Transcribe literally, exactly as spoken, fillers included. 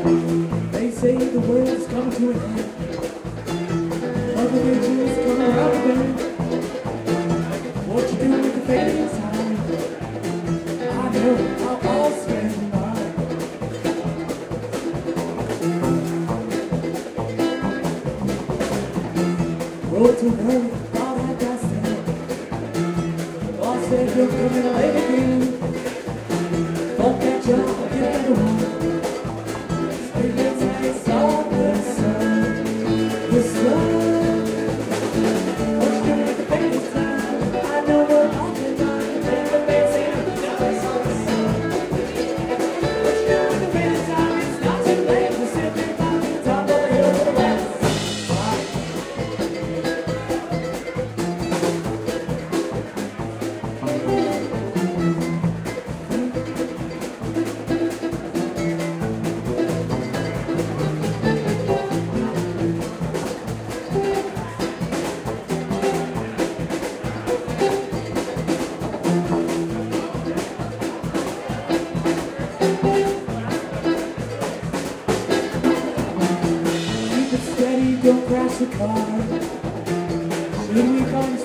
They say the world's coming to an end. Mother Nature's coming around again. What you do with the fading time? I know I'll all spend mine. Road to worry, thought I got stand. Boss said you're coming late again. Don't catch up, get another one. Don't crash the car. Should we come